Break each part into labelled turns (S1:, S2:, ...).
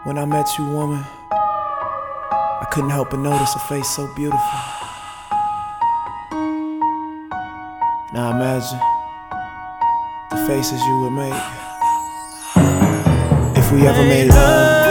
S1: When I met you, woman, I couldn't help but notice a face so beautiful. Now imagine the faces you would make if we ever made love.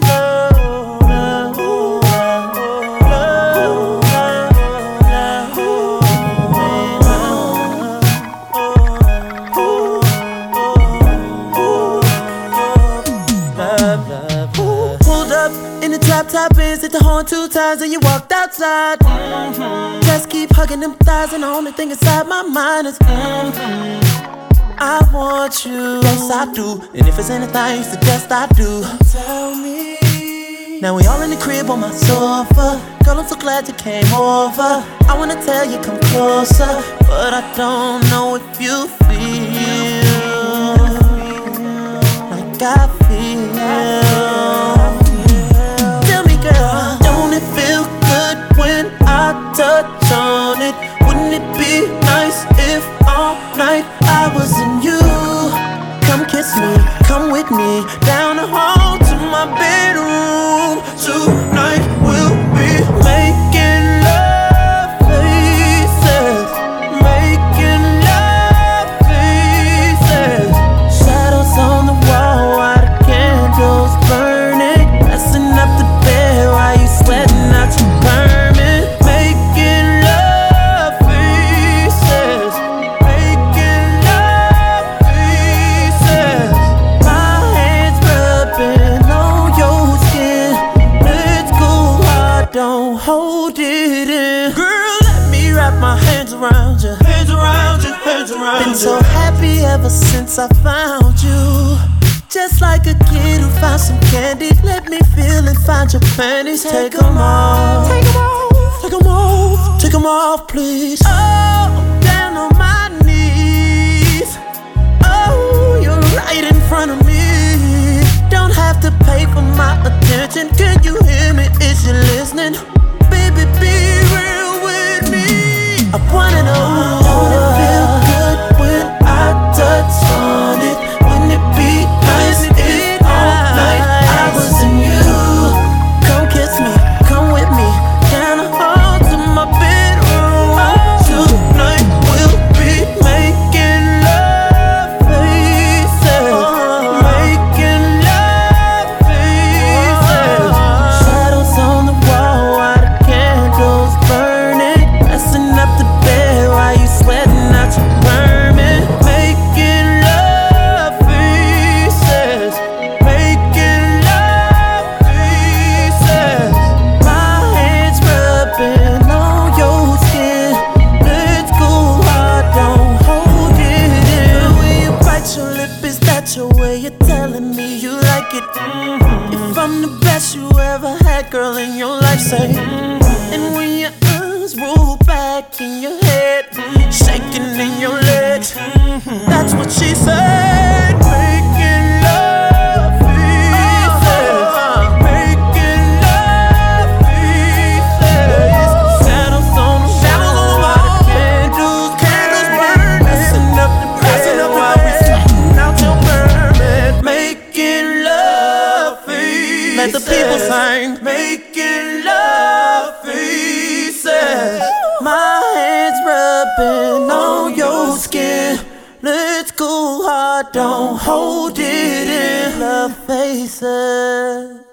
S2: Top Benz, hit the horn 2 times and you walked outside. Just keep hugging them thighs and the only thing inside my mind is I want you. Yes, I do. And if it's anything you suggest, I do. Tell me. Now we all in the crib on my sofa. Girl, I'm so glad you came over. I wanna tell you come closer, but I don't know if you feel like I feel. Touch on it. Wouldn't it be nice if all night I was in you? Come kiss me, come with me down the hall to my bedroom. Tonight we'll be making love faces, making love faces. Shadows on the wall while the candles burning, messing up the bed while you sweating out your burn. Don't hold it in. Girl, let me wrap my hands around you. Hands around you, hands around you. Been so happy ever since I found you. Just like a kid who found some candy. Let me feel and find your panties. Take them off. Take them off. Take them off. Take them off, please. Oh, down on my knees. Oh, you're right in front of me. Don't have to pay for my attention. Can you hear me? Is you listening? Baby, be real with me. I wanna know, don't it feel good when I touch on it? Wouldn't it be nice if all night I was in you? Come kiss me, come with me down the hall to my bedroom. Tonight we'll be making love faces, making love faces. Shadows on the wall while the candles burning, messing up the bed while you sweating out your vermin. Making love faces, making love faces. My hands rubbing on your skin. Let's go hard, don't hold it in. When you bite your lip, is that your way of telling me you like it? If I'm the best you ever had, girl, in your life, say. And when your eyes roll back in your head, shaking in your legs, that's what she said. Making love faces, making love faces. Shadows on the wall, candles burning, messing up the bed while we sweating out your vermin. Making love faces. Let the people sing. Making love faces. My hands rubbing on your skin. Let's go hard, don't hold it in. Love faces.